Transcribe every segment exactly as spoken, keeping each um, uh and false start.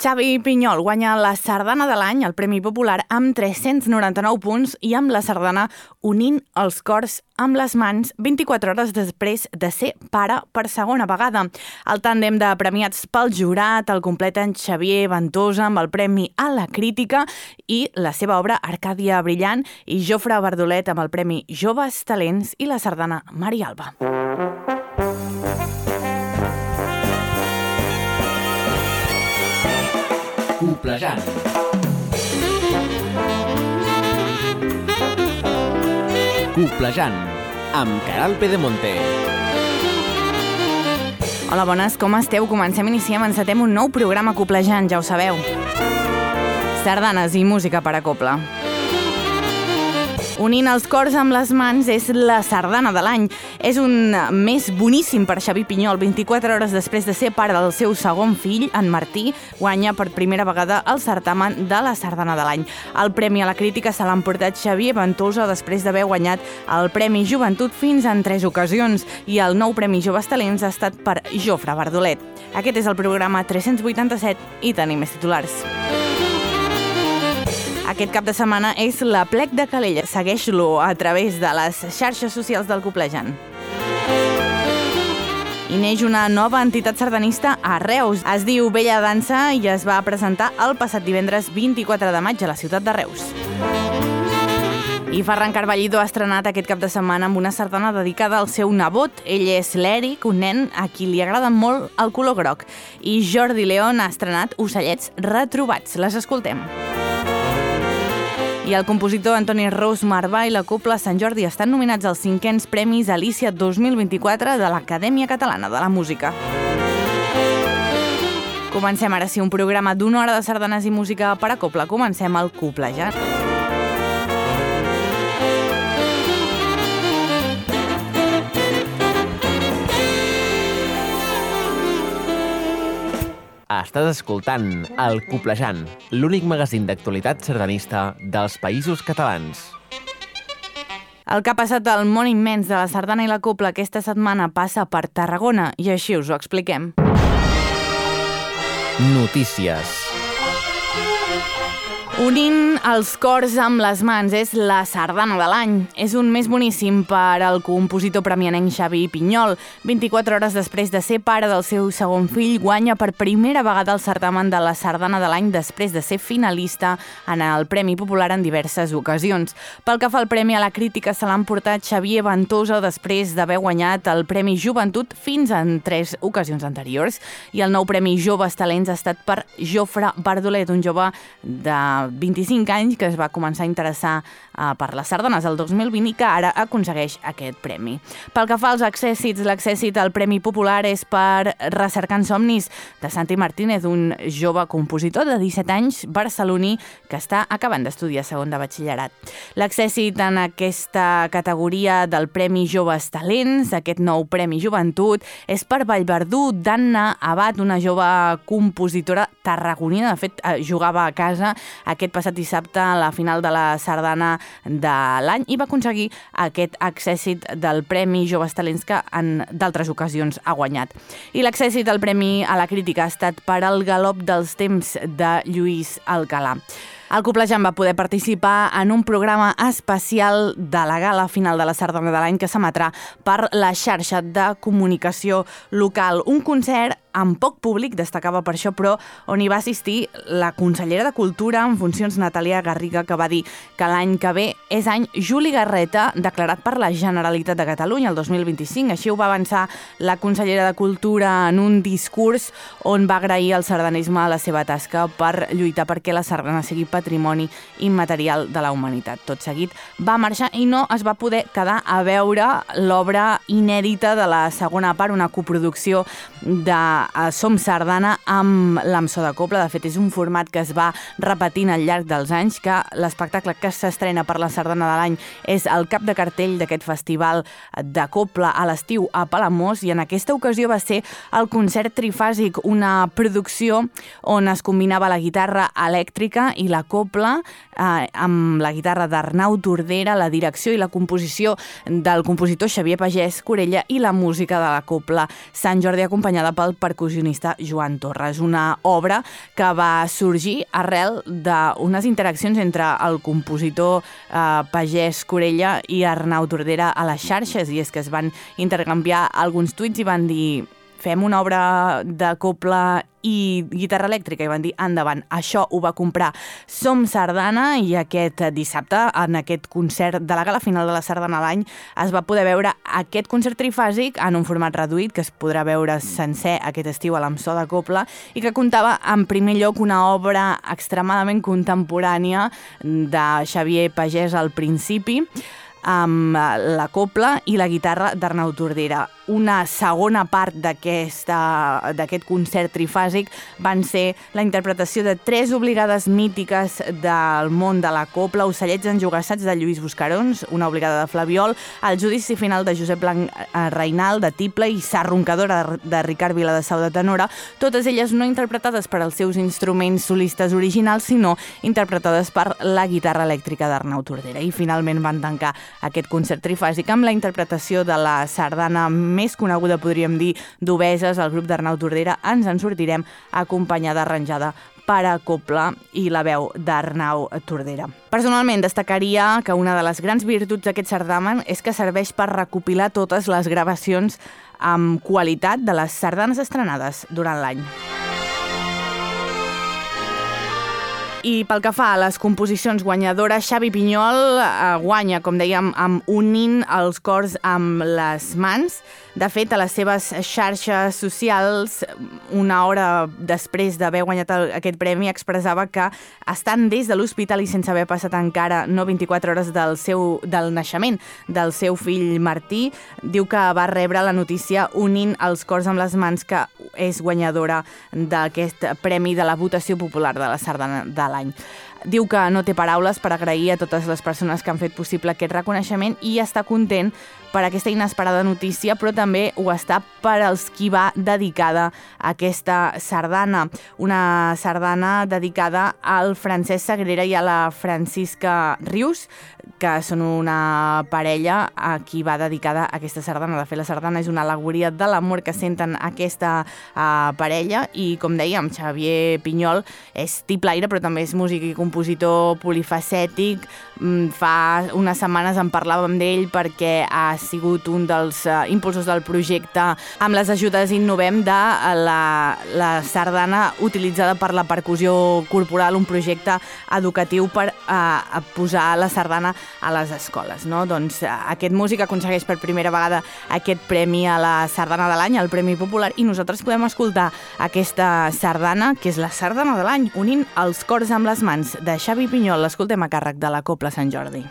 Xavi Pinyol guanya la sardana de l'any, el Premi Popular, amb tres-cents noranta-nou punts i amb la sardana Unint els cors amb les mans vint-i-quatre hores després de ser pare per segona vegada. El tàndem de premiats pel jurat el completen Xavier Ventosa amb el Premi a la Crítica i la seva obra Arcàdia Brillant i Jofre Bardolet amb el Premi Joves Talents i la sardana Mari Alba. Coplejant. Coplejant, amb Caral Pedemonte. Hola, bones, com esteu? Comencem, iniciem, encetem un nou programa Coplejant, ja ho sabeu. Sardanes i música per a copla. Unint els cors amb les mans és la sardana de l'any. És un mes boníssim per Xavi Pinyol. vint-i-quatre hores després de ser pare del seu segon fill, en Martí, guanya per primera vegada el certamen de la sardana de l'any. El Premi a la Crítica se l'ha emportat Xavier Ventosa després d'haver guanyat el Premi Joventut fins en tres ocasions i el nou Premi Joves Talents ha estat per Jofre Bardolet. Aquest és el programa tres-cents vuitanta-set i tenim més titulars. Aquest cap de setmana és l'Aplec de Calella. Segueix-lo a través de les xarxes socials del Coplejant. I neix una nova entitat sardanista a Reus. Es diu Bella Dansa i es va presentar el passat divendres vint-i-quatre de maig a la ciutat de Reus. I Ferran Carballido ha estrenat aquest cap de setmana amb una sardana dedicada al seu nebot. Ell és l'Eric, un nen a qui li agrada molt el color groc. I Jordi León ha estrenat Ocellets retrobats. Les escoltem. I el compositor Antoni Ros Marvà i la Copla Sant Jordi estan nominats als cinquens Premis Alícia dos mil vint-i-quatre de l'Acadèmia Catalana de la Música. Comencem ara sí un programa d'una hora de sardanes i música per a copla. Comencem el Coplejant. Estàs escoltant el Coplejant, l'únic magazín d'actualitat sardanista dels Països Catalans. El que ha passat al món immens de la sardana i la copla aquesta setmana passa per Tarragona i així us ho expliquem. Notícies. Unint els cors amb les mans és la sardana de l'any. És un mes boníssim per al compositor premianenc Xavi Pinyol. vint-i-quatre hores després de ser pare del seu segon fill, guanya per primera vegada el certamen de la sardana de l'any després de ser finalista en el Premi Popular en diverses ocasions. Pel que fa al Premi a la Crítica, se l'ha emportat Xavier Ventosa després d'haver guanyat el Premi Joventut fins en tres ocasions anteriors. I el nou Premi Joves Talents ha estat per Jofre Bardolet, un jove de vint-i-cinc anys que es va començar a interessar uh, per les sardanes el dos mil vint i que ara aconsegueix aquest premi. Pel que fa als accèssits, l'accèssit al Premi Popular és per Recercant Somnis de Santi Martínez, un jove compositor de disset anys barceloní que està acabant d'estudiar segon de batxillerat. L'accèssit en aquesta categoria del Premi Joves Talents, aquest nou Premi Joventut, és per Vallverdú d'Anna Abad, una jove compositora tarragonina. De fet, jugava a casa aquest passat dissabte a la final de la sardana de l'any i va aconseguir aquest accèssit del Premi Joves Talents que en d'altres ocasions ha guanyat. I l'accèssit al Premi a la Crítica ha estat per al Galop dels temps de Lluís Alcalà. El Coplejant va poder participar en un programa especial de la gala final de la sardana de l'any que s'emetrà per la xarxa de comunicació local. Un concert amb poc públic, destacava per això, però on hi va assistir la consellera de Cultura en funcions, Natàlia Garriga, que va dir que l'any que ve és any Juli Garreta, declarat per la Generalitat de Catalunya el dos mil vint-i-cinc. Així ho va avançar la consellera de Cultura en un discurs on va agrair al sardanisme la seva tasca per lluitar perquè la sardana sigui patrimoni immaterial de la humanitat. Tot seguit va marxar i no es va poder quedar a veure l'obra inèdita de la segona part, una coproducció de Som Sardana amb l'Amso de Copla. De fet, és un format que es va repetint al llarg dels anys, que l'espectacle que s'estrena per la sardana de l'any és el cap de cartell d'aquest festival de Copla a l'estiu a Palamós, i en aquesta ocasió va ser el concert trifàsic, una producció on es combinava la guitarra elèctrica i la copla eh, amb la guitarra d'Arnau Tordera, la direcció i la composició del compositor Xavier Pagès Corella i la música de la Copla Sant Jordi, acompanyada pel percussionista percussionista Joan Torres, una obra que va sorgir arrel d'unes interaccions entre el compositor eh, Pagès Corella i Arnau Tordera a les xarxes, i és que es van intercanviar alguns tuits i van dir fem una obra de cobla i guitarra elèctrica, i van dir endavant. Això ho va comprar Som Sardana, i aquest dissabte, en aquest concert de la gala final de la Sardana a l'any, es va poder veure aquest concert trifàsic en un format reduït, que es podrà veure sencer aquest estiu a l'Amsó de Cobla, i que comptava en primer lloc una obra extremadament contemporània de Xavier Pagès al principi, amb la cobla i la guitarra d'Arnau Tordera. Una segona part d'aquest concert trifàsic van ser la interpretació de tres obligades mítiques del món de la cobla: Ocellets enjogassats de Lluís Buscarons, una obligada de Flabiol, El judici final de Josep Blanc Reinal de Tible i Sa roncadora de Ricard Viladesau de tenora, totes elles no interpretades per als seus instruments solistes originals, sinó interpretades per la guitarra elèctrica d'Arnau Tordera. I finalment van tancar aquest concert trifàsic amb la interpretació de la sardana més coneguda, podríem dir, d'Obeses, el grup d'Arnau Tordera, Ens en sortirem, acompanyada, arranjada per a cobla i la veu d'Arnau Tordera. Personalment, destacaria que una de les grans virtuts d'aquest certamen és que serveix per recopilar totes les gravacions amb qualitat de les sardanes estrenades durant l'any. I pel que fa a les composicions guanyadores, Xavi Pinyol eh, guanya, com dèiem, amb unint els cors amb les mans. De fet, a les seves xarxes socials, una hora després d'haver guanyat el, aquest premi, expressava que estan des de l'hospital i sense haver passat encara no vint-i-quatre hores del, seu, del naixement del seu fill Martí, diu que va rebre la notícia unint els cors amb les mans, que és guanyadora d'aquest premi de la votació popular de la Sardana de l'any. Diu que no té paraules per agrair a totes les persones que han fet possible aquest reconeixement i està content per aquesta inesperada notícia, però també ho està per als qui va dedicada a aquesta sardana. Una sardana dedicada al Francesc Sagrera i a la Francisca Rius, que són una parella a qui va dedicada aquesta sardana. De fet, la sardana és una al·legoria de l'amor que senten aquesta uh, parella i, com dèiem, Xavier Pinyol és tiplaire, però també és músic i compositor polifacètic. Fa unes setmanes en parlàvem d'ell perquè ha sigut un dels uh, impulsors del projecte amb les ajudes Innovem de la, la sardana utilitzada per la percussió corporal, un projecte educatiu per uh, posar la sardana a les escoles, no? Doncs uh, aquest músic aconsegueix per primera vegada aquest premi a la sardana de l'any, el Premi Popular, i nosaltres podem escoltar aquesta sardana, que és la sardana de l'any, unint els cors amb les mans, de Xavi Pinyol. L'escoltem a càrrec de la Cobla Sant Jordi.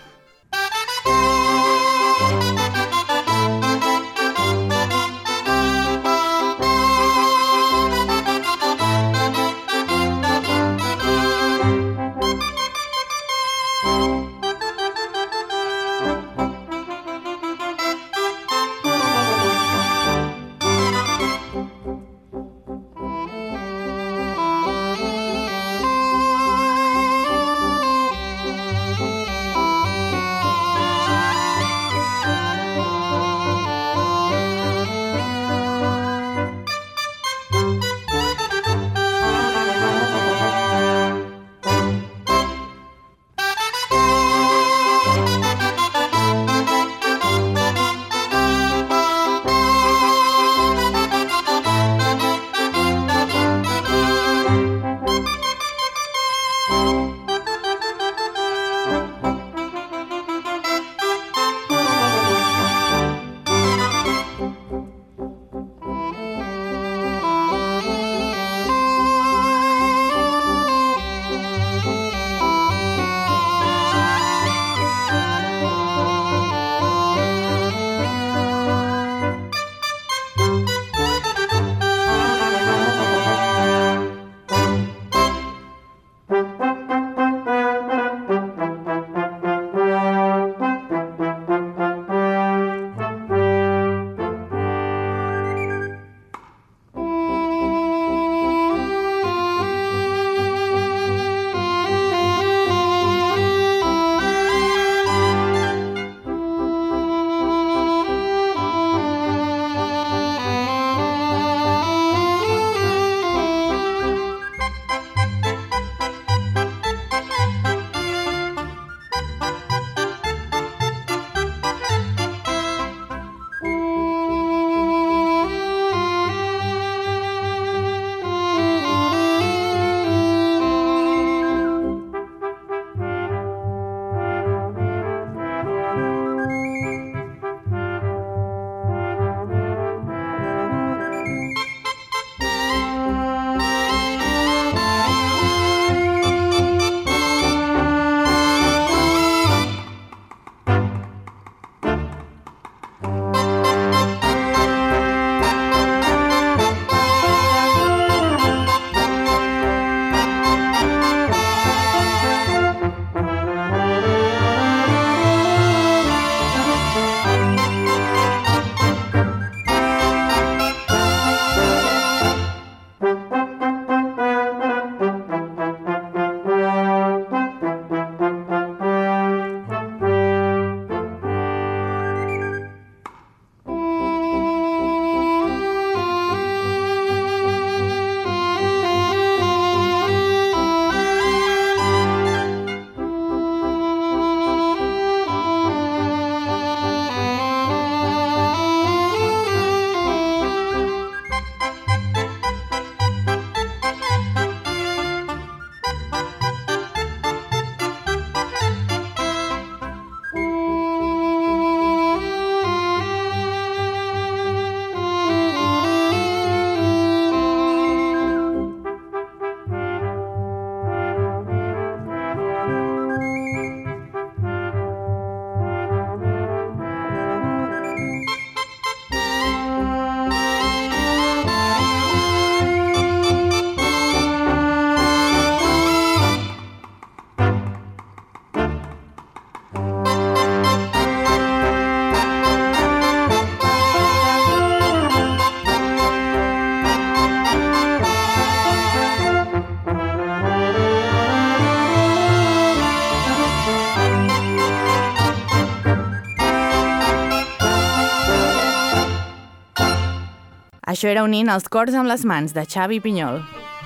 Això era Unint els cors amb les mans, de Xavi Pinyol.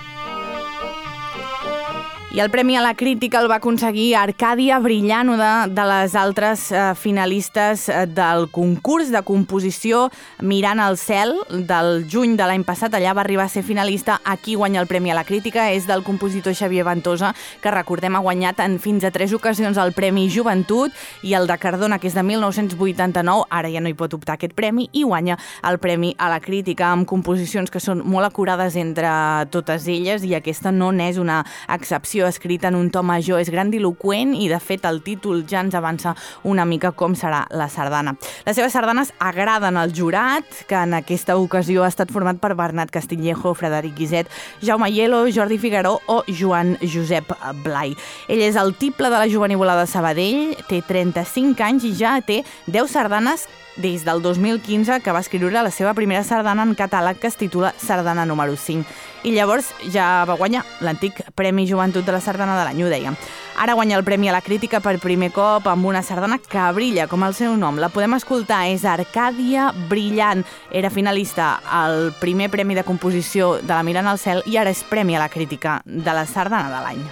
I el Premi a la Crítica el va aconseguir Arcàdia Brillant, una de les altres eh, finalistes del concurs de composició Mirant al cel del juny de l'any passat. Allà va arribar a ser finalista. Aquí guanya el Premi a la Crítica. És del compositor Xavier Ventosa, que recordem ha guanyat en fins a tres ocasions el Premi Joventut, i el de Cardona, que és de mil nou-cents vuitanta-nou, ara ja no hi pot optar aquest premi, i guanya el Premi a la Crítica amb composicions que són molt acurades entre totes elles, i aquesta no n'és una excepció. Escrita en un to major, és grandiloqüent i, de fet, el títol ja ens avança una mica com serà la sardana. Les seves sardanes agraden al jurat, que en aquesta ocasió ha estat format per Bernat Castillejo, Frederic Guiset, Jaume Hielo, Jordi Figaró o Joan Josep Blai. Ell és el tiple de la Jovenívola de Sabadell, té trenta-cinc anys i ja té deu sardanes des del dos mil quinze, que va escriure la seva primera sardana en català, que es titula Sardana número cinc. I llavors ja va guanyar l'antic Premi Joventut de la Sardana de l'any, ho dèiem. Ara guanya el Premi a la Crítica per primer cop amb una sardana que brilla, com el seu nom. La podem escoltar, és Arcàdia Brillant. Era finalista al primer Premi de Composició de la Mirant al cel i ara és Premi a la Crítica de la Sardana de l'any.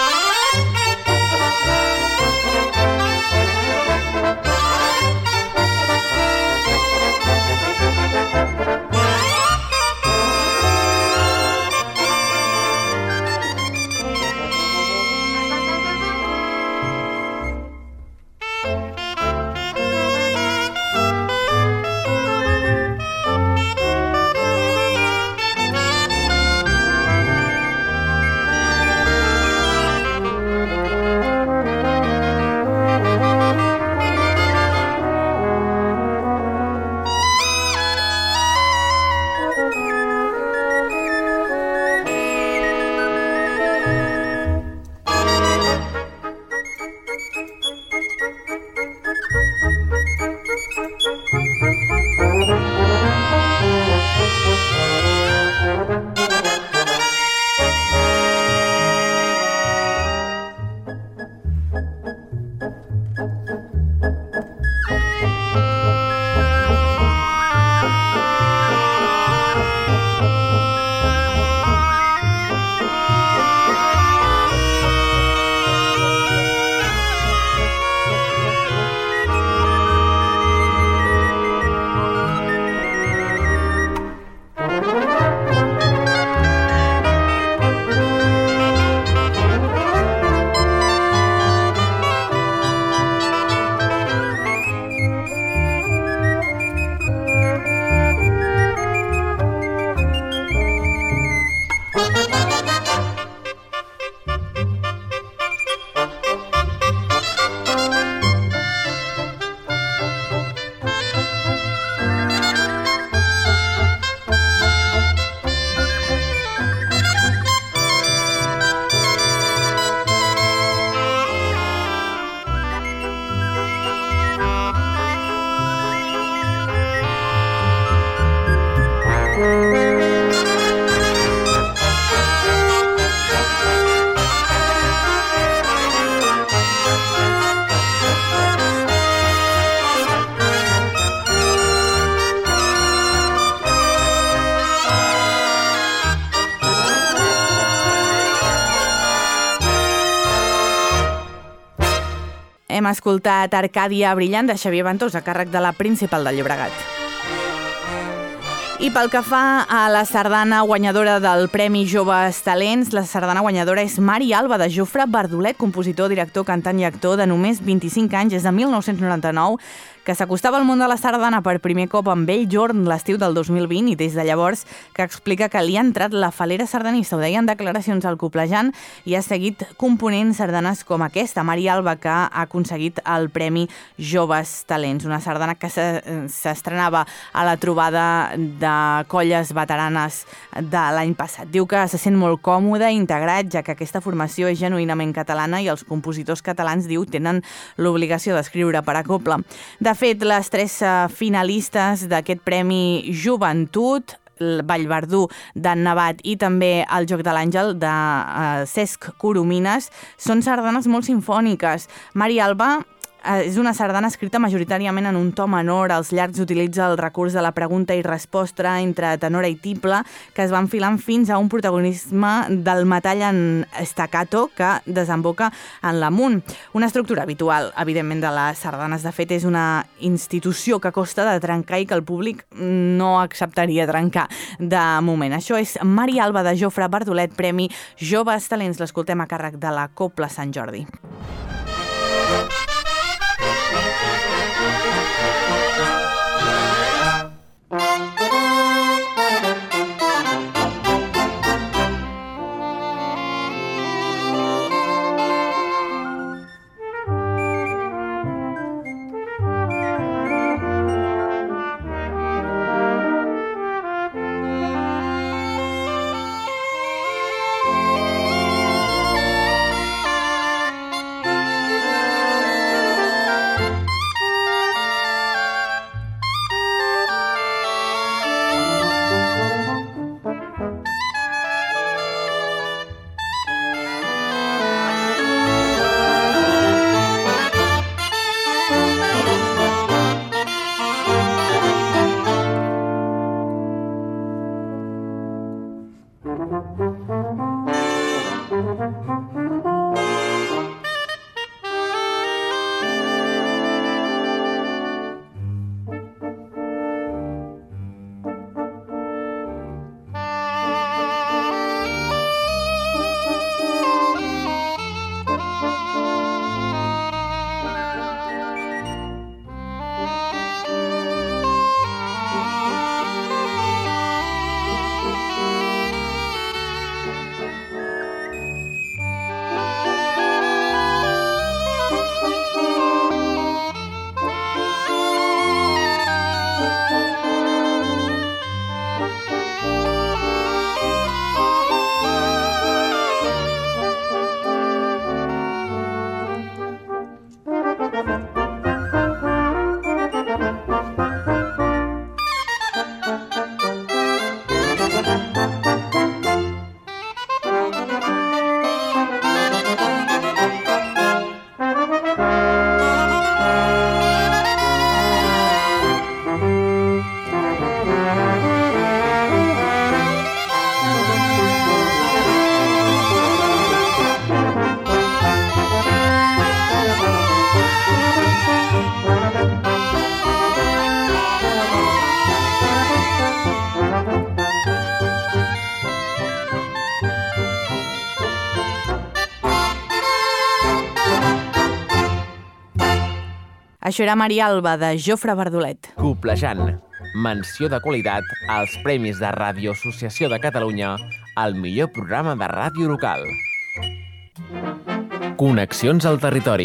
Hem escoltat Arcàdia Brillant de Xavier Ventosa, a càrrec de la Principal de Llobregat. I pel que fa a la sardana guanyadora del Premi Joves Talents, la sardana guanyadora és Mari Alba, de Jofre Bardolet, compositor, director, cantant i actor de només vint-i-cinc anys, és de mil nou-cents noranta-nou, que s'acostava al món de la sardana per primer cop amb Belljorn l'estiu del dos mil vint, i des de llavors que explica que li ha entrat la falera sardanista, ho deia en declaracions al Coplejant, i ha seguit component sardanes com aquesta, Mari Alba, que ha aconseguit el Premi Joves Talents, una sardana que s'estrenava a la trobada de colles veteranes de l'any passat. Diu que se sent molt còmode i integrat, ja que aquesta formació és genuïnament catalana i els compositors catalans, diu, tenen l'obligació d'escriure per a cobla. De fet, les tres finalistes d'aquest Premi Joventut, el Vallverdú d'en Nevat i també el Joc de l'Àngel de uh, Cesc Coromines, són sardanes molt simfòniques. Mari Alba és una sardana escrita majoritàriament en un to menor. Als llargs utilitza el recurs de la pregunta i resposta entre tenora i tible, que es va enfilant fins a un protagonisme del metall en staccato que desemboca en l'amunt. Una estructura habitual, evidentment, de les sardanes. De fet, és una institució que costa de trencar i que el públic no acceptaria trencar de moment. Això és Maria Alba de Jofre Bardolet, Premi Joves Talents. L'escoltem a càrrec de la Cobla Sant Jordi. Això era Maria Alba de Jofre Bardolet. Coblejant. Menció de qualitat als Premis de Ràdio Associació de Catalunya al millor programa de ràdio local. Connexions al territori.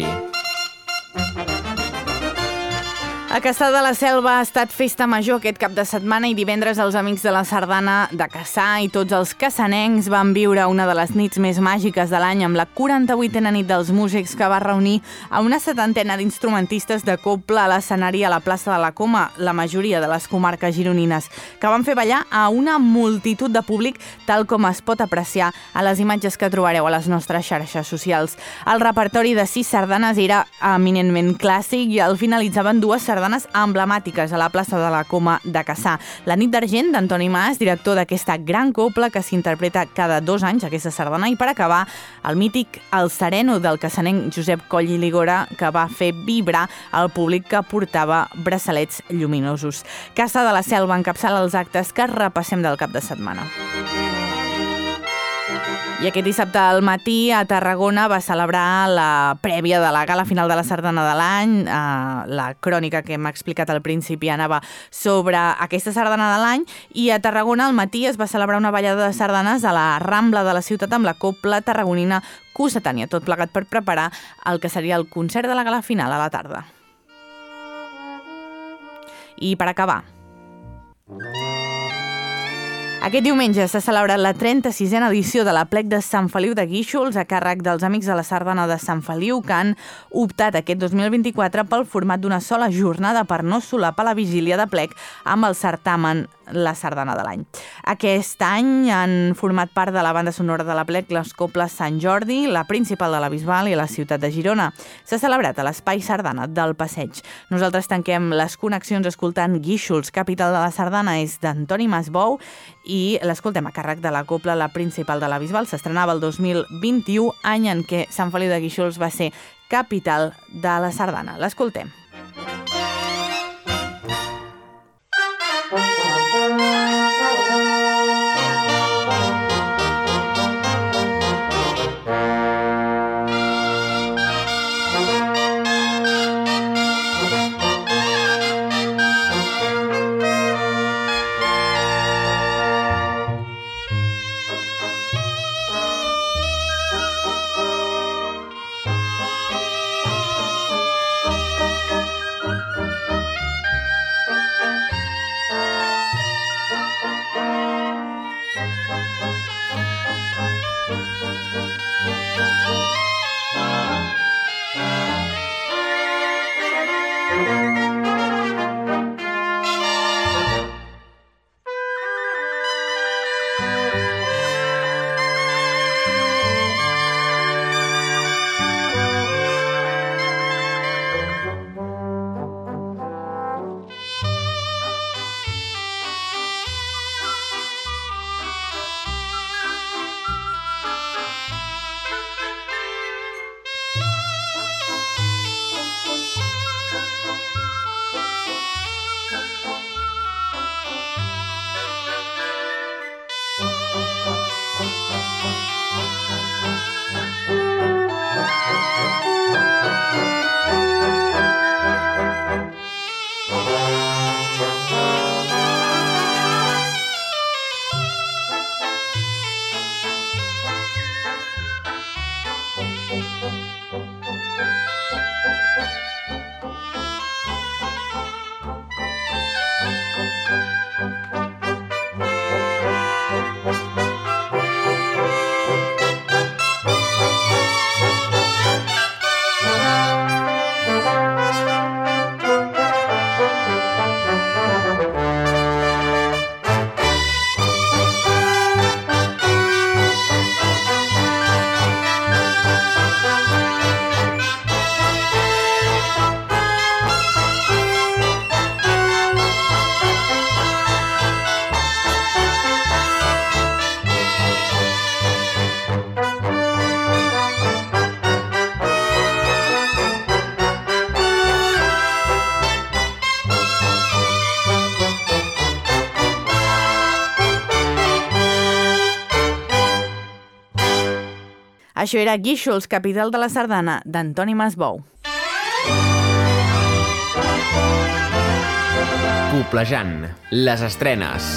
A Cassà de la Selva ha estat festa major aquest cap de setmana i divendres els amics de la sardana de Cassà i tots els cassanencs van viure una de les nits més màgiques de l'any amb la quaranta-vuitena nit dels músics que va reunir a una setantena d'instrumentistes de cobla a l'escenari a la plaça de la Coma, la majoria de les comarques gironines, que van fer ballar a una multitud de públic tal com es pot apreciar a les imatges que trobareu a les nostres xarxes socials. El repertori de sis sardanes era eminentment clàssic i al finalitzaven dues sardanes emblemàtiques a la plaça de la Coma de Cassà. La nit d'argent d'Antoni Mas, director d'aquesta gran cobla que s'interpreta cada dos anys, aquesta sardana, i per acabar, el mític El Sereno del cassanenc Josep Coll i Ligora, que va fer vibrar el públic que portava braçalets lluminosos. Cassà de la Selva encapçala els actes que repassem del cap de setmana. I aquest dissabte al matí a Tarragona va celebrar la prèvia de la gala final de la sardana de l'any. La crònica que hem explicat al principi anava sobre aquesta sardana de l'any i a Tarragona al matí es va celebrar una ballada de sardanes a la Rambla de la ciutat amb la cobla tarragonina Cossetània, tot plegat per preparar el que seria el concert de la gala final a la tarda. I per acabar, aquest diumenge s'ha celebrat la trenta-sisena edició de l'Aplec de Sant Feliu de Guíxols a càrrec dels Amics de la Sardana de Sant Feliu, que han optat aquest dos mil vint-i-quatre pel format d'una sola jornada per no solapar la vigília de plec amb el certamen la sardana de l'any. Aquest any han format part de la banda sonora de l'Aplec les Cobles Sant Jordi, la principal de la Bisbal i la ciutat de Girona. S'ha celebrat a l'Espai Sardana del Passeig. Nosaltres tanquem les connexions escoltant Guíxols, capital de la sardana, és d'Antoni Masbou, i l'escoltem a càrrec de la Cobla, la principal de la Bisbal. S'estrenava el dos mil vint-i-u, any en què Sant Feliu de Guíxols va ser capital de la sardana. L'escoltem. Això era Guíxols, capital de la sardana, d'Antoni Masbou. Poblejant, les estrenes.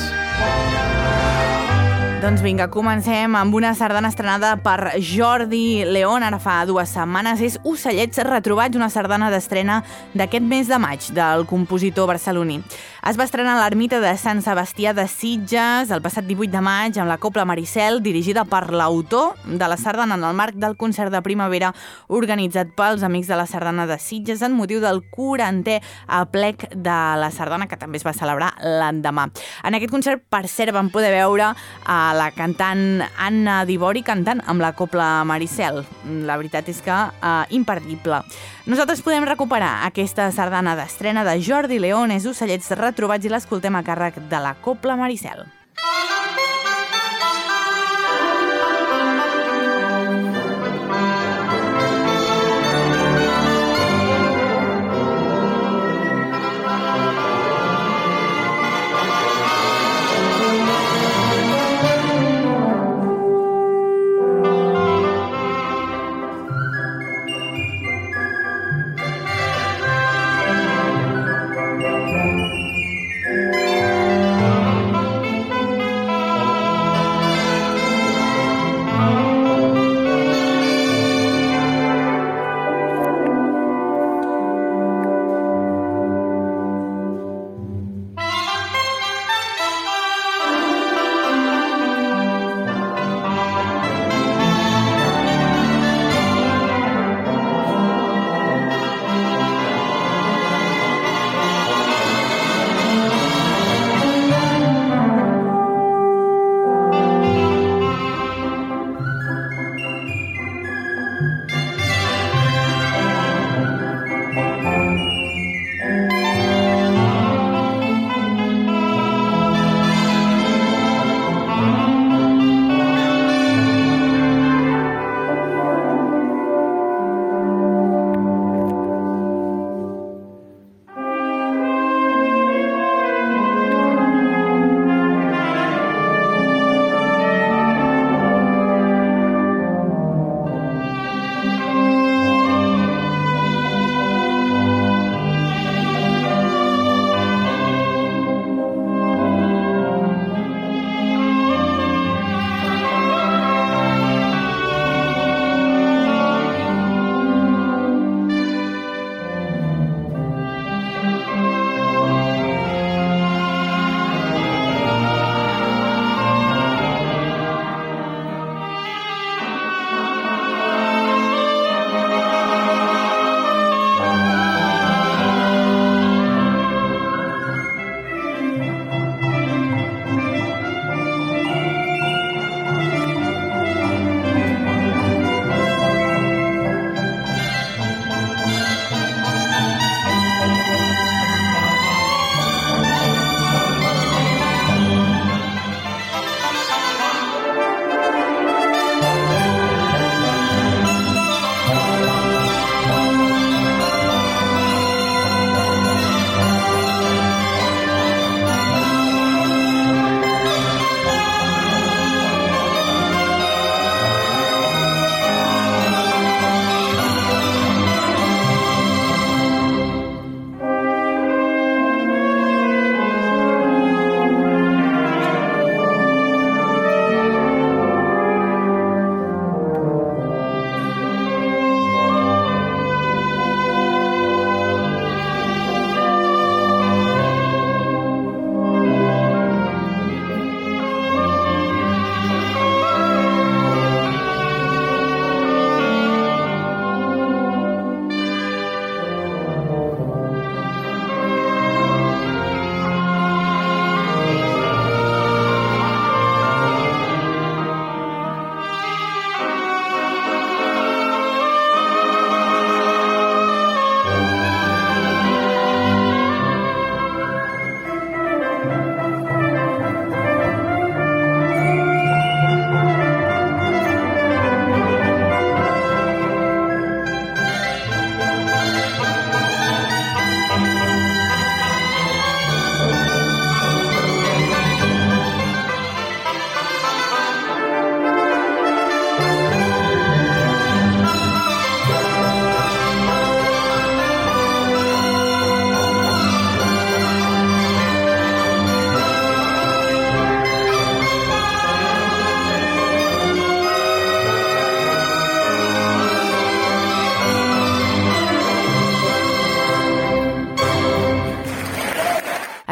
Doncs vinga, comencem amb una sardana estrenada per Jordi León, ara fa dues setmanes. És Ocellets retrobats, una sardana d'estrena d'aquest mes de maig del compositor barceloní. Es va estrenar a l'Ermita de Sant Sebastià de Sitges el passat divuit de maig amb la Cobla Maricel, dirigida per l'autor de la sardana en el marc del concert de primavera organitzat pels Amics de la Sardana de Sitges en motiu del quarantè aplec de la sardana, que també es va celebrar l'endemà. En aquest concert, per cert, vam poder veure a la cantant Anna Dibori cantant amb la Cobla Maricel. La veritat és que eh, imperdible. Nosaltres podem recuperar aquesta sardana d'estrena de Jordi León, és Ocellets retrobats, i l'escoltem a càrrec de la Cobla Maricel.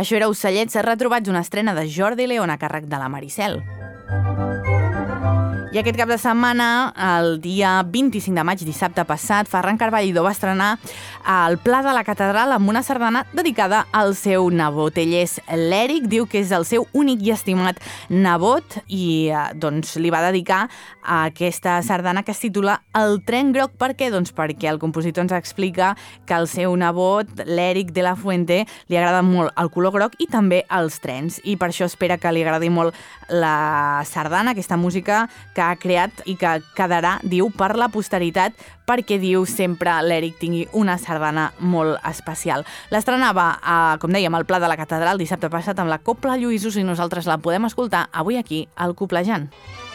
Això era Ocellets retrobats, una estrena de Jordi León a càrrec de la Maricel. I aquest cap de setmana, el dia vint-i-cinc de maig, dissabte passat, Ferran Carballido va estrenar el Pla de la Catedral amb una sardana dedicada al seu nebot. Ell és l'Èric, diu que és el seu únic i estimat nebot i doncs, li va dedicar a aquesta sardana que es titula El tren groc. Per què? Doncs perquè el compositor ens explica que el seu nebot, l'Èric de la Fuente, li agrada molt el color groc i també els trens, i per això espera que li agradi molt la sardana, aquesta música que ha creat i que quedarà, diu, per la posteritat, perquè, diu, sempre l'Èric tingui una sardana molt especial. L'estrenava, a, com dèiem, al Pla de la Catedral dissabte passat amb la Cobla Lluïsos i nosaltres la podem escoltar avui aquí al Coblejant.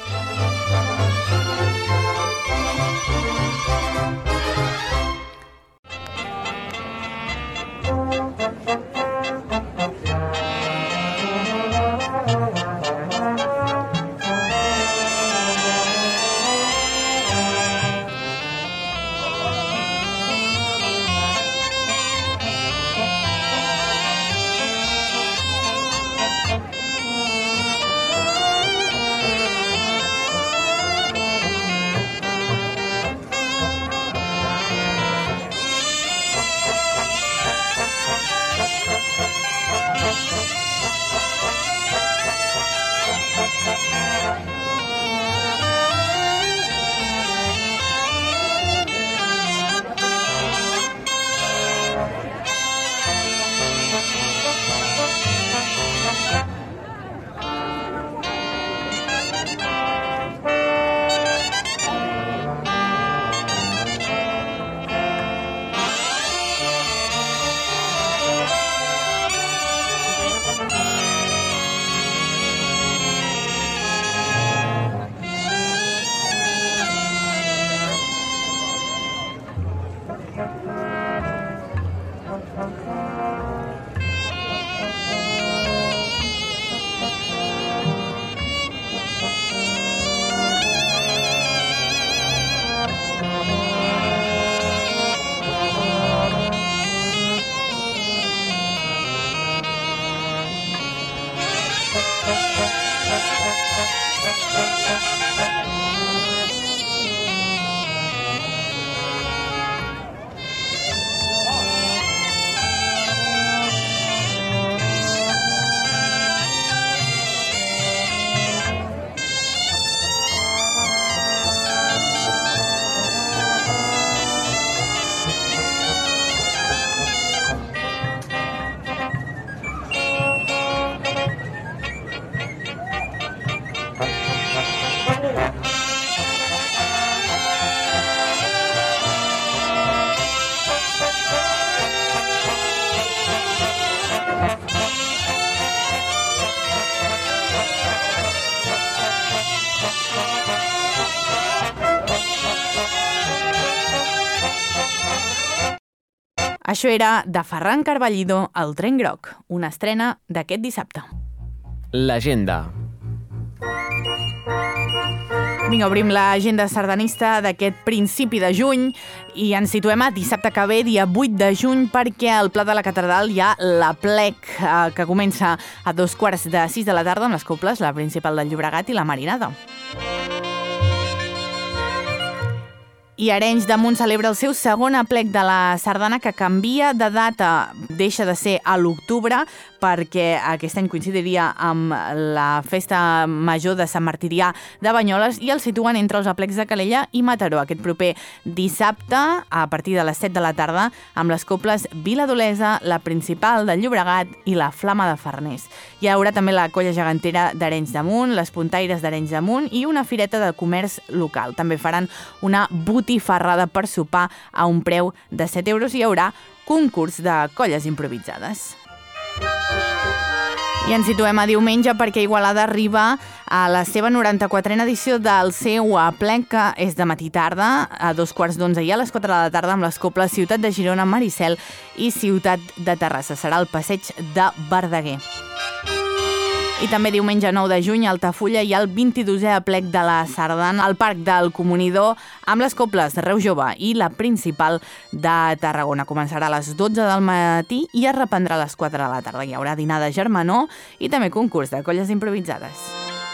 Això era de Ferran Carballido, El tren groc, una estrena d'aquest dissabte. L'agenda. Vinga, obrim l'agenda sardanista d'aquest principi de juny i ens situem a dissabte que ve, dia vuit de juny, perquè al Pla de la Catedral hi ha l'Aplec, eh, que comença a dos quarts de sis de la tarda amb les cobles, la principal del Llobregat i la Marinada. I Arenys de Munt celebra el seu segon aplec de la sardana, que canvia de data, deixa de ser a l'octubre, perquè aquest any coincidiria amb la festa major de Sant Martirià de Banyoles, i el situen entre els aplecs de Calella i Mataró aquest proper dissabte a partir de les set de la tarda amb les cobles Vila d'Olesa, la principal del Llobregat i la Flama de Farners. Hi haurà també la colla gegantera d'Arenys de Munt, les puntaires d'Arenys de Munt i una fireta de comerç local. També faran una botifarrada per sopar a un preu de set euros i hi haurà concurs de colles improvisades. I ens situem a diumenge perquè Igualada arriba a la seva noranta-quatrena edició del seu aplec, que és de matí tarda, a dos quarts d'onze i a les quatre de la tarda amb les cobles Ciutat de Girona, Maricel i Ciutat de Terrassa. Serà el passeig de Verdaguer. I també diumenge nou de juny, a Altafulla, hi ha el vint-i-dosè aplec de la Sardana al Parc del Comunidor amb les coples de Reus Jove i la principal de Tarragona. Començarà a les dotze del matí i es reprendrà a les quatre de la tarda. Hi haurà dinar de germanor i també concurs de colles improvisades.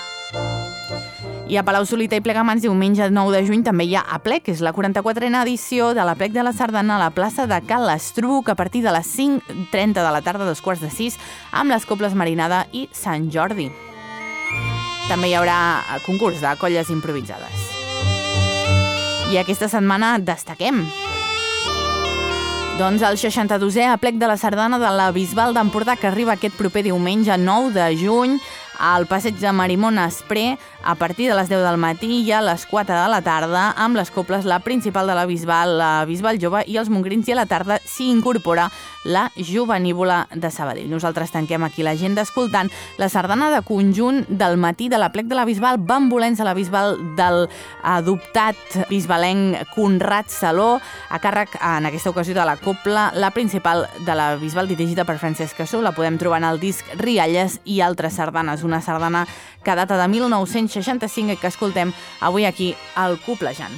I a Palau-solità i Plegamans, diumenge nou de juny, també hi ha aplec, que és la quaranta-quatrena edició de l'aplec de la Sardana a la plaça de Cal Estruc a partir de les cinc trenta de la tarda, dos quarts de sis, amb les coples Marinada i Sant Jordi. També hi haurà concurs de colles improvisades. I aquesta setmana destaquem doncs el seixanta-dosè aplec de la Sardana de la Bisbal d'Empordà, que arriba aquest proper diumenge nou de juny al passeig de Marimón Espré a partir de les deu del matí i a les quatre de la tarda amb les coples la principal de la Bisbal, la Bisbal Jove i els Mongrins, i a la tarda s'hi incorpora la Jovenívola de Sabadell. Nosaltres tanquem aquí l'agenda escoltant la sardana de conjunt del matí de l'aplec de la Bisbal, Bambolents a la Bisbal del adoptat bisbalenc Conrad Saló, a càrrec en aquesta ocasió de la copla, la principal de la Bisbal dirigida per Francesc Cassó. La podem trobar en el disc Rialles i altres sardanes, una sardana que data de mil nou-cents seixanta-cinc i que escoltem avui aquí al Coplejant.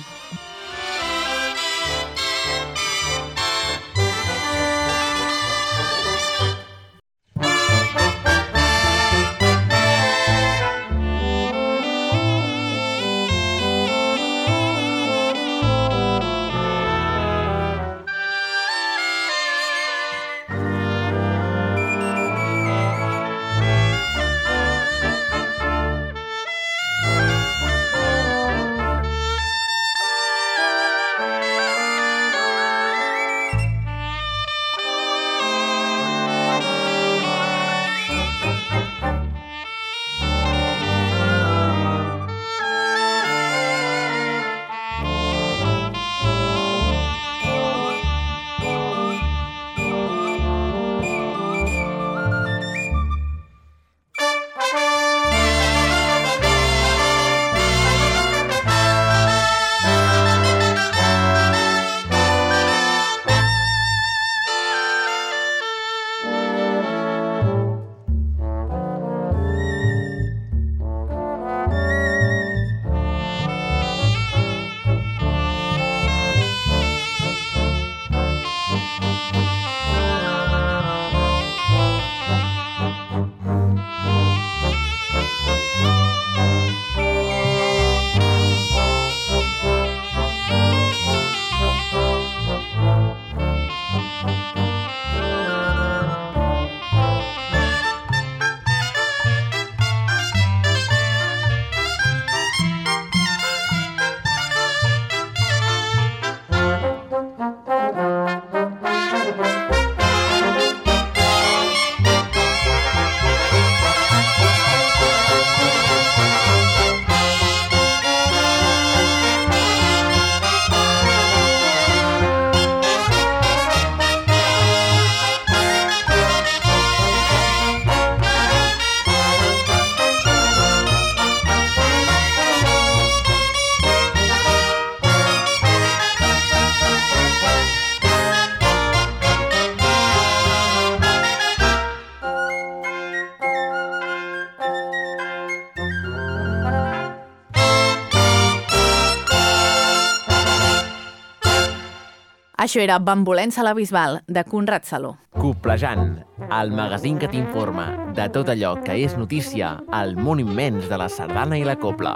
Això era Bambolents a la Bisbal, de Conrad Saló. Coplejant, el magazín que t'informa de tot allò que és notícia al món immens de la sardana i la copla.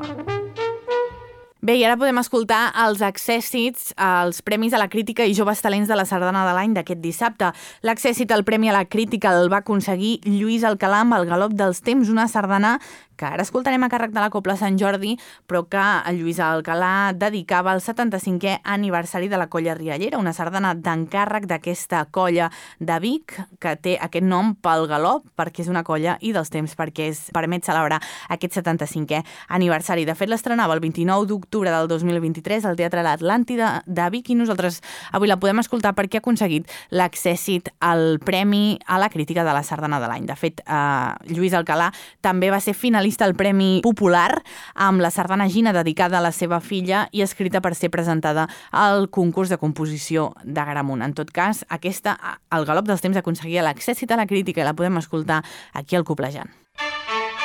Bé, i ara podem escoltar els accèssits als Premis a la Crítica i Joves Talents de la Sardana de l'any d'aquest dissabte. L'accèssit al Premi a la Crítica el va aconseguir Lluís Alcalà amb el Galop dels Temps, una sardana que ara escoltarem a càrrec de la Copla Sant Jordi, però que el Lluís Alcalà dedicava al setanta-cinquè aniversari de la Colla Riallera, una sardana d'encàrrec d'aquesta colla de Vic, que té aquest nom pel galop, perquè és una colla, i dels temps, perquè es permet celebrar aquest setanta-cinquè aniversari. De fet, l'estrenava el vint-i-nou d'octubre del dos mil vint-i-tres al Teatre L'Atlàntida de Vic, i nosaltres avui la podem escoltar perquè ha aconseguit l'accèssit al Premi a la Crítica de la Sardana de l'any. De fet, eh, Lluís Alcalà també va ser finalista al Premi Popular amb la sardana Gina, dedicada a la seva filla i escrita per ser presentada al concurs de composició d'Agramunt. En tot cas, aquesta, el Galop dels Temps, aconseguia l'accèssit a la crítica i la podem escoltar aquí al Coplejant.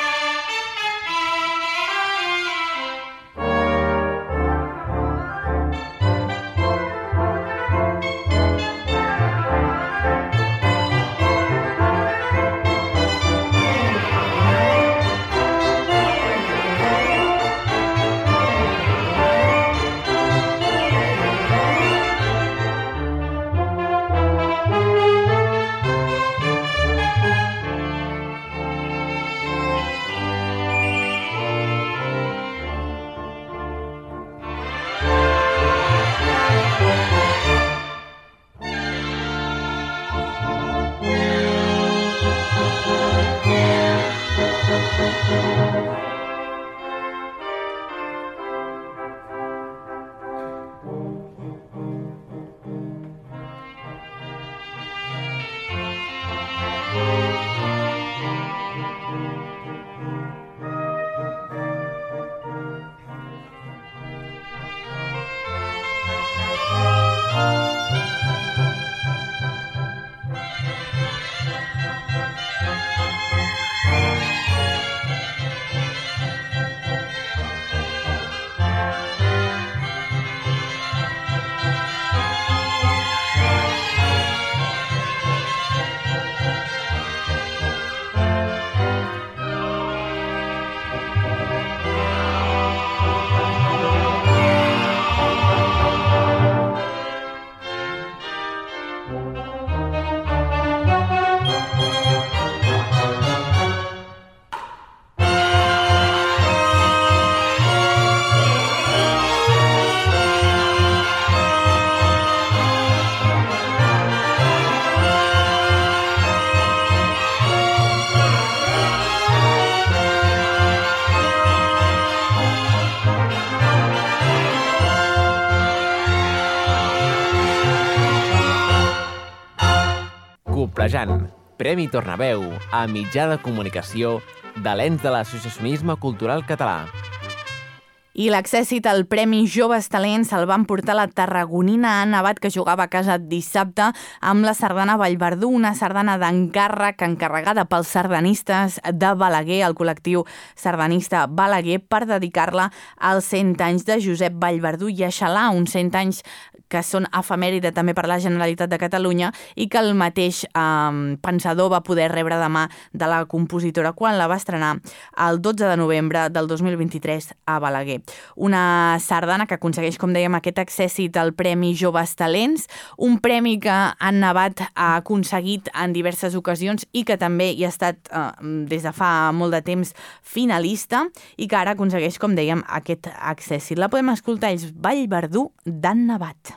Coplejant, Premi Tornaveu a mitjà de comunicació de l'ens de l'associacionisme cultural català. I l'accèssit al Premi Joves Talents se'l van portar la tarragonina Anna Abad, que jugava a casa dissabte amb la sardana Vallverdú, una sardana d'encàrrec encarregada pels sardanistes de Balaguer, el col·lectiu sardanista Balaguer, per dedicar-la als cent anys de Josep Vallverdú i Aixalà, uns cent anys que són efemèride també per la Generalitat de Catalunya i que el mateix eh, pensador va poder rebre de mà de la compositora quan la va estrenar el dotze de novembre del dos mil vint-i-tres a Balaguer. Una sardana que aconsegueix, com dèiem, aquest accèssit al Premi Joves Talents, un premi que Anna Abad ha aconseguit en diverses ocasions i que també hi ha estat eh, des de fa molt de temps finalista i que ara aconsegueix, com dèiem, aquest accèssit. La podem escoltar, és Vallverdú d'Anna Abad.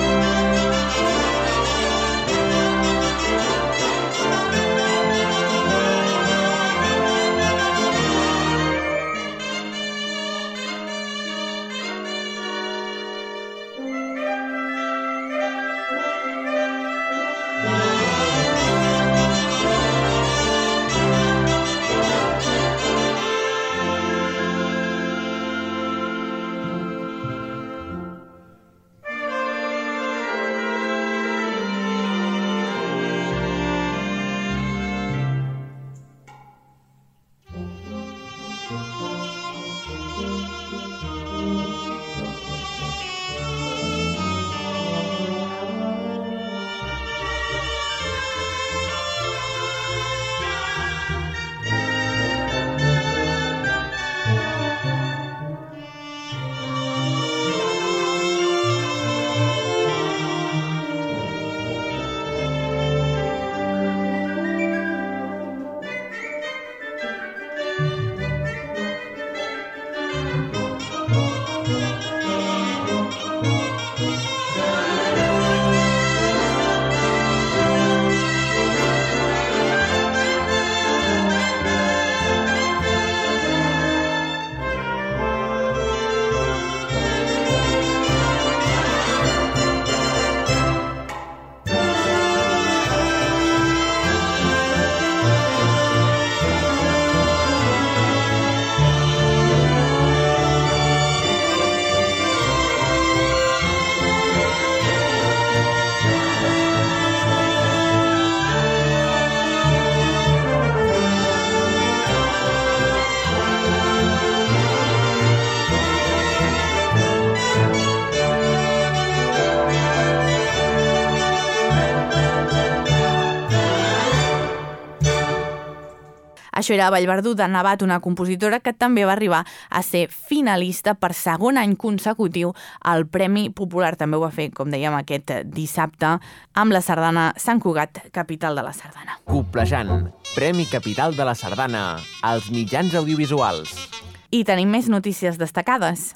Això era Vallverdú d'Anna Abad, una compositora que també va arribar a ser finalista per segon any consecutiu al Premi Popular. També ho va fer, com dèiem, aquest dissabte amb la sardana Sant Cugat, capital de la sardana. Coplejant, Premi Capital de la Sardana, als mitjans audiovisuals. I tenim més notícies destacades.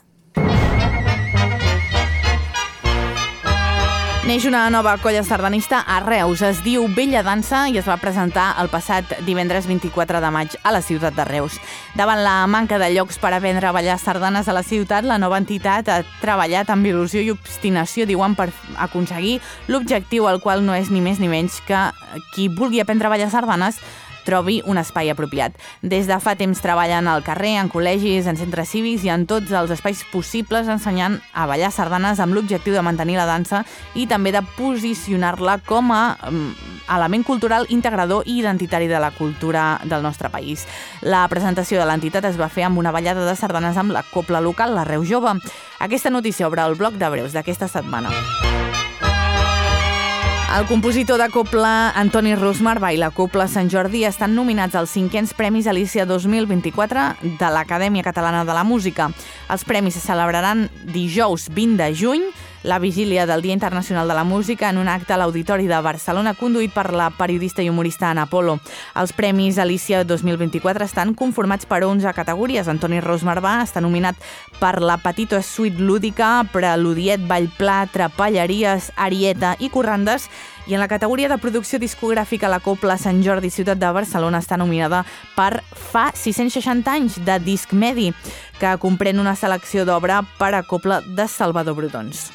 Neix una nova colla sardanista a Reus. Es diu Bella Dansa i es va presentar el passat divendres vint-i-quatre de maig a la ciutat de Reus. Davant la manca de llocs per aprendre a ballar sardanes a la ciutat, la nova entitat ha treballat amb il·lusió i obstinació, diuen, per aconseguir l'objectiu, el qual no és ni més ni menys que qui vulgui aprendre a ballar sardanes trobi un espai apropiat. Des de fa temps treballen al carrer, en col·legis, en centres cívics i en tots els espais possibles ensenyant a ballar sardanes amb l'objectiu de mantenir la dansa i també de posicionar-la com a um, element cultural integrador i identitari de la cultura del nostre país. La presentació de l'entitat es va fer amb una ballada de sardanes amb la cobla local, la Reus Jove. Aquesta notícia obre el bloc de breus d'aquesta setmana. El compositor de cobla Antoni Rusmarbà i la cobla Sant Jordi estan nominats als cinquens Premis Alícia dos mil vint-i-quatre de l'Acadèmia Catalana de la Música. Els premis se celebraran dijous vint de juny, la vigília del Dia Internacional de la Música, en un acte a l'Auditori de Barcelona conduït per la periodista i humorista Ana Polo. Els Premis Alícia dos mil vint-i-quatre estan conformats per onze categories. Antoni Rusmarbà està nominat per la Petita Suite Lúdica, Preludiet, Ballpla, Trapelleries, Arieta i Corrandes, i en la categoria de producció discogràfica la cobla Sant Jordi Ciutat de Barcelona està nominada per Fa sis-cents seixanta anys, de Disc Medi, que comprèn una selecció d'obra per a cobla de Salvador Brotons.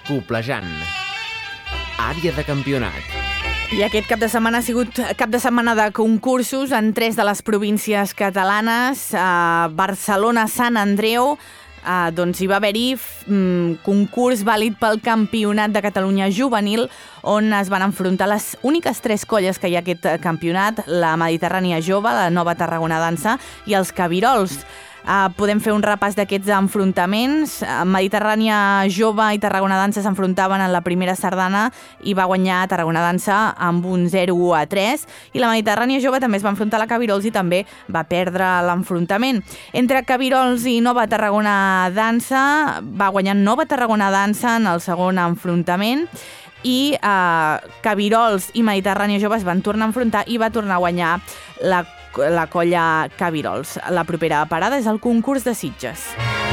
Coplejant. Àrea de campionat. I aquest cap de setmana ha sigut cap de setmana de concursos en tres de les províncies catalanes. A Barcelona, Sant Andreu, eh, doncs hi va haver-hi mm, concurs vàlid pel Campionat de Catalunya Juvenil, on es van enfrontar les úniques tres colles que hi ha aquest campionat, la Mediterrània Jove, la Nova Tarragona Dansa i els Cabirols. Uh, podem fer un repàs d'aquests enfrontaments. Uh, Mediterrània Jove i Tarragona Dansa s'enfrontaven en la primera sardana i va guanyar Tarragona Dansa amb un zero a tres, i la Mediterrània Jove també es va enfrontar a la Cabirols i també va perdre l'enfrontament. Entre Cabirols i Nova Tarragona Dansa va guanyar Nova Tarragona Dansa en el segon enfrontament, i eh, Cabirols i Mediterrània Jove es van tornar a enfrontar i va tornar a guanyar la, la colla Cabirols. La propera parada és el concurs de Sitges.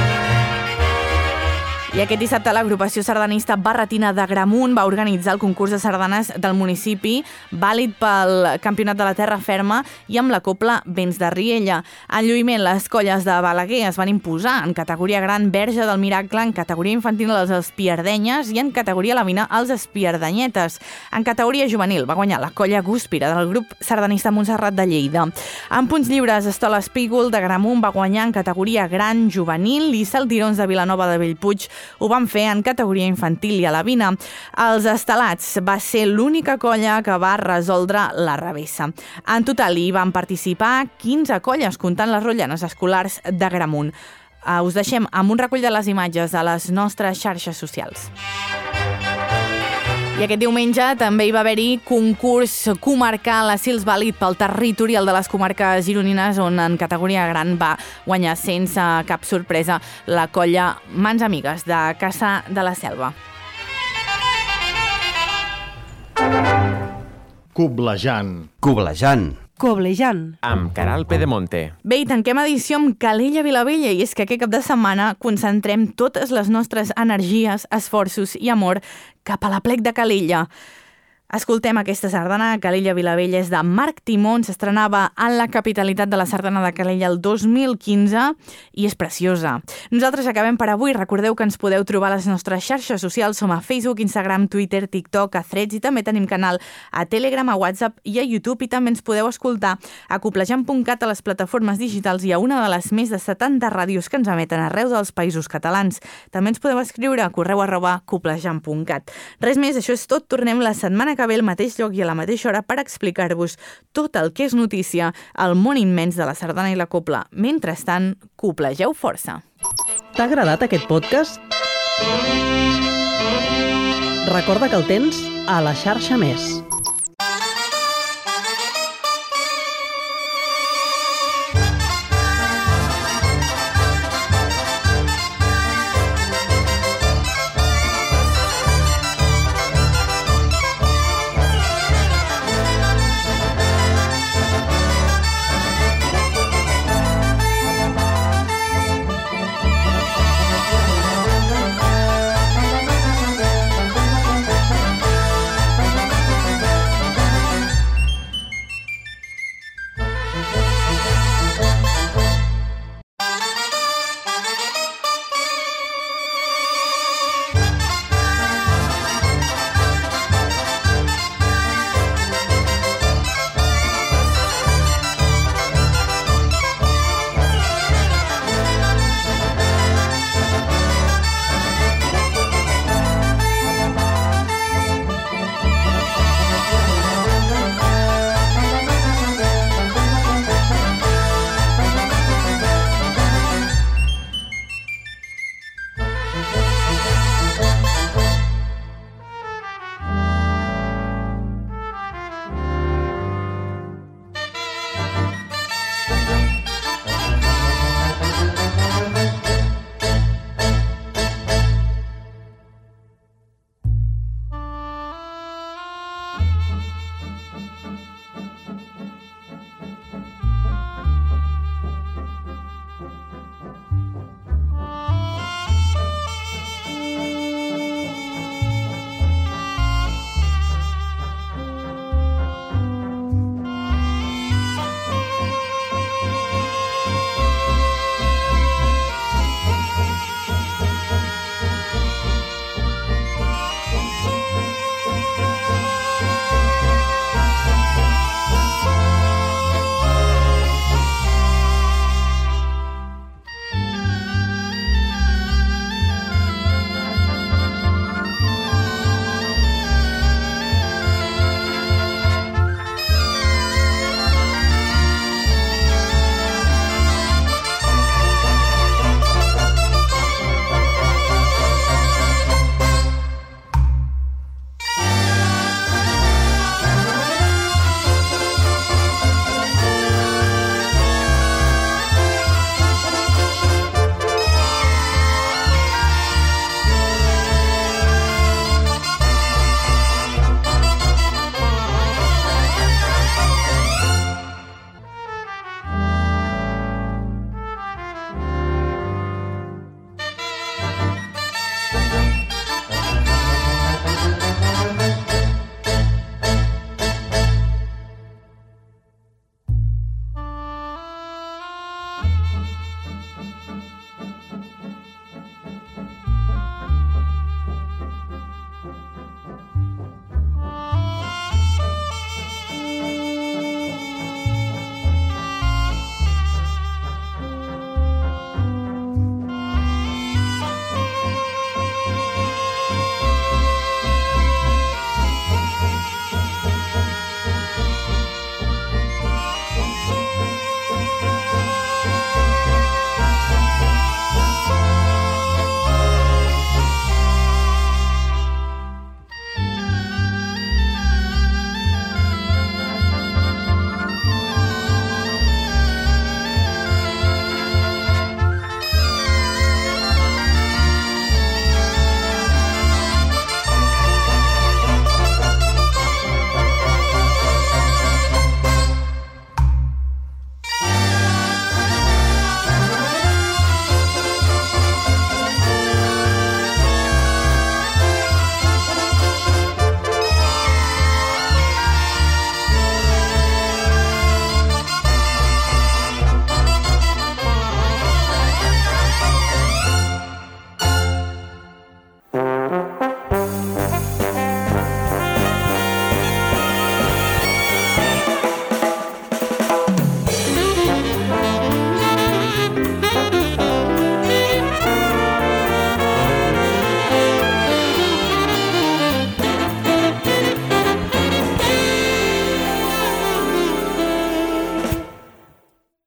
I aquest dissabte l'agrupació sardanista Barretina d'Agramunt va organitzar el concurs de sardanes del municipi, vàlid pel Campionat de la Terra Ferma i amb la copla Vents de Riella. En lluïment, les colles de Balaguer es van imposar en categoria gran Verge del Miracle, en categoria infantil les Espiardenyes i en categoria lamina els Espiardenyetes. En categoria juvenil va guanyar la colla Gúspira del grup sardanista Montserrat de Lleida. En punts lliures, Estola Espígol d'Agramunt va guanyar en categoria gran juvenil i Saltirons de Vilanova de Bellpuig ho van fer en categoria infantil i alevina. Els Estelats va ser l'única colla que va resoldre la revessa. En total hi van participar quinze colles, comptant les rotllanes escolars d'Agramunt. Uh, us deixem amb un recull de les imatges a les nostres xarxes socials. I aquest diumenge també hi va haver-hi concurs comarcal a Sils vàlid pel territorial de les comarques gironines, on en categoria gran va guanyar sense cap sorpresa la colla Mans Amigues de Cassà de la Selva. Coblejant. Coblejant. Coblejant. Amb Caral Pedemonte. Bé, i tanquem edició amb Calella Vilavella, i és que aquest cap de setmana concentrem totes les nostres energies, esforços i amor cap a la plec de Calella. Escoltem aquesta sardana. Calella Vilavella és de Marc Timón, s'estrenava en la capitalitat de la sardana de Calella el dos mil quinze i és preciosa. Nosaltres acabem per avui. Recordeu que ens podeu trobar a les nostres xarxes socials. Som a Facebook, Instagram, Twitter, TikTok, a Threads, i també tenim canal a Telegram, a WhatsApp i a YouTube, i també ens podeu escoltar a coplejant punt cat, a les plataformes digitals i a una de les més de setanta ràdios que ens emeten arreu dels països catalans. També ens podeu escriure a correu arroba coplejant punt cat. Res més, això és tot. Tornem la setmana que ve al mateix lloc i a la mateixa hora per explicar-vos tot el que és notícia al món immens de la sardana i la copla. Mentrestant, coplegeu força. T'ha agradat aquest podcast? Recorda que el tens a la xarxa Més.